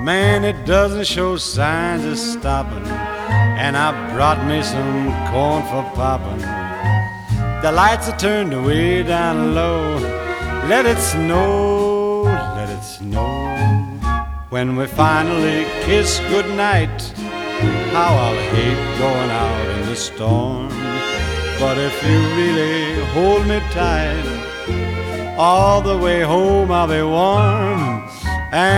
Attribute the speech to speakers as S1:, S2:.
S1: Man, it doesn't show signs of stopping, and I brought me some corn for popping. The lights are turned way down low. Let it snow, let it snow. When we finally kiss goodnight, how I'll hate going out in the storm. But if you really hold me tight, all the way home I'll be warm. And